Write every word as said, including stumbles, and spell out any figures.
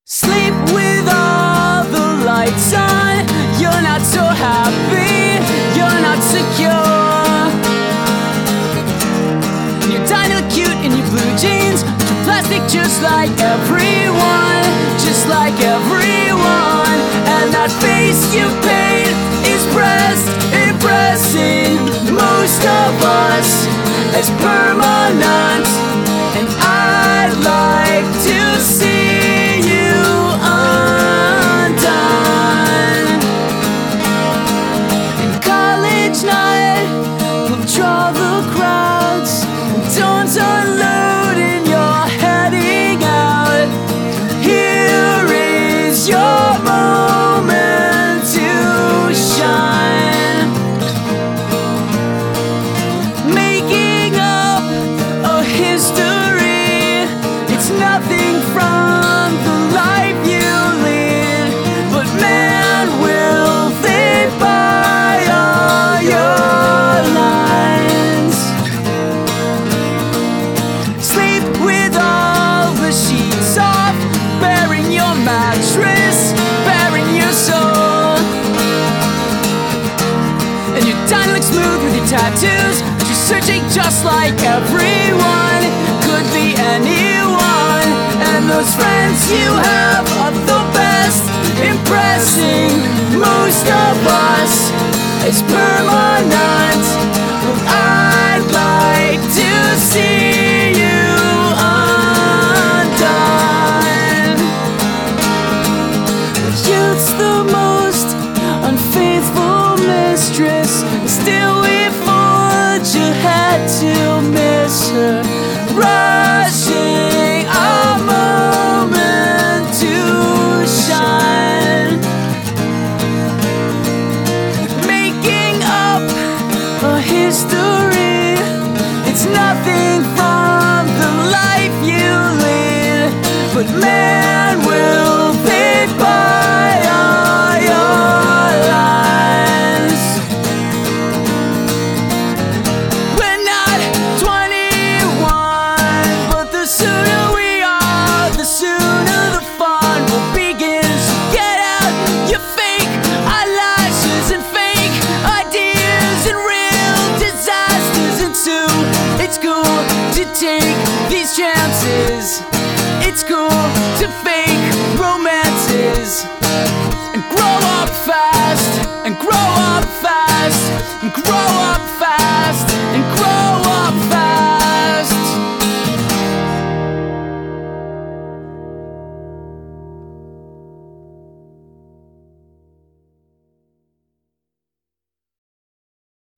Sleep with all the lights on. You're not so happy, you're not secure. You're dying to look cute in your blue jeans, but you're plastic just like everyone, just like everyone. And that face you paint is pressed, impressing most of us as permanent. And I'd like to see you undone. In college night, we'll draw the crowds. Don't unload and you're heading out. Here is your moment to shine. Making up a history, it's nothing from the life you lead, but man, will they buy all your lines. Sleep with all the sheets off, bearing your mattress, bearing your soul. And your dying looks smooth with your tattoos, but you're searching just like everyone. Could be anyone. And those friends you have are the best, impressing most of us as permanent. Well, I'd like to see you undone. Youth's the most unfaithful mistress, still we forge ahead to miss her. Rushing a moment to shine. Making up a history, it's nothing from the life you lead, but man, will